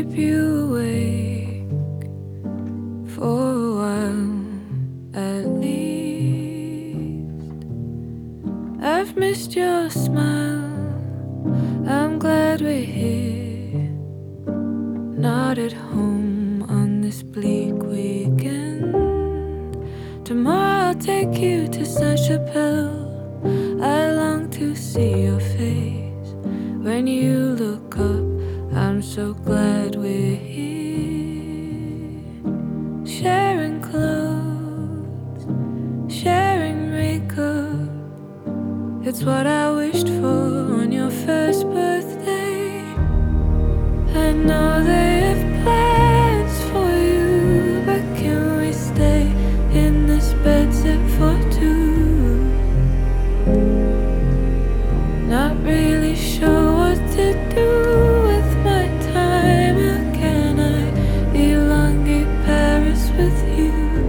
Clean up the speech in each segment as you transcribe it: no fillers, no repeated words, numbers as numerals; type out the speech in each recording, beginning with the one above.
keep you awake for a while at least. I've missed your smile, I'm glad we're here, not at home on this bleak weekend. Tomorrow I'll take you to Saint-Chapelle. I long to see your face when you look up. I'm so glad we're here, sharing clothes, sharing makeup. It's what I wished for on your first birthday. I know they have plans for you, but can we stay in this bed set for two? Not really sure what to do with my time. How can I elongate Paris with you?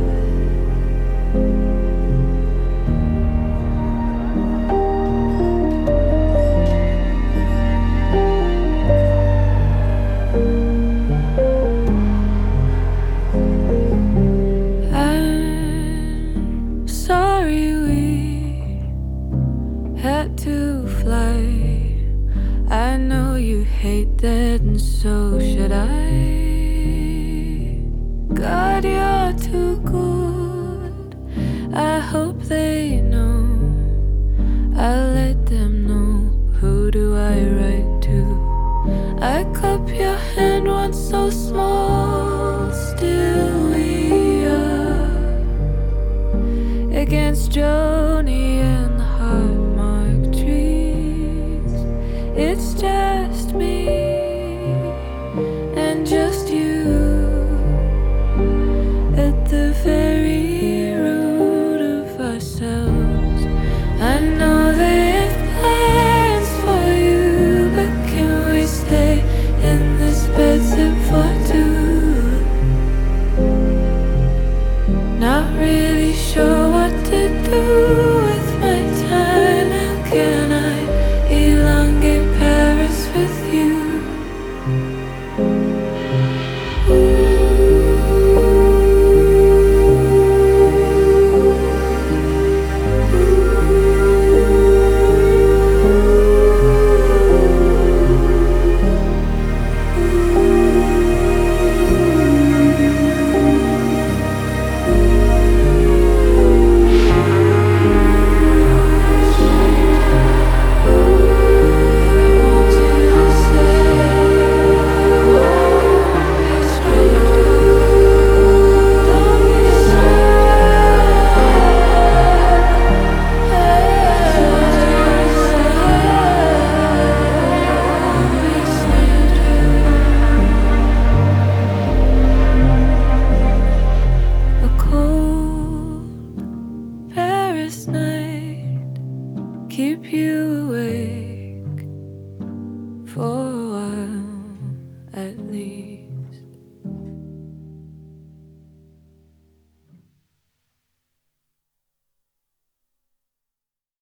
I'm sorry we had to fly. I know you hate that, and so should I. God, you're too good. I hope they know. I'll let them know. Who do I write to? I cup your hand once so small. Still we are against Joni and the heart-marked trees. It's just me and just you at the very root of ourselves. I know they have plans for you, but can we stay in this bed set for two? Not really sure what to do with my time. How can I elongate Paris with you? Paris night, keep you awake for a while at least.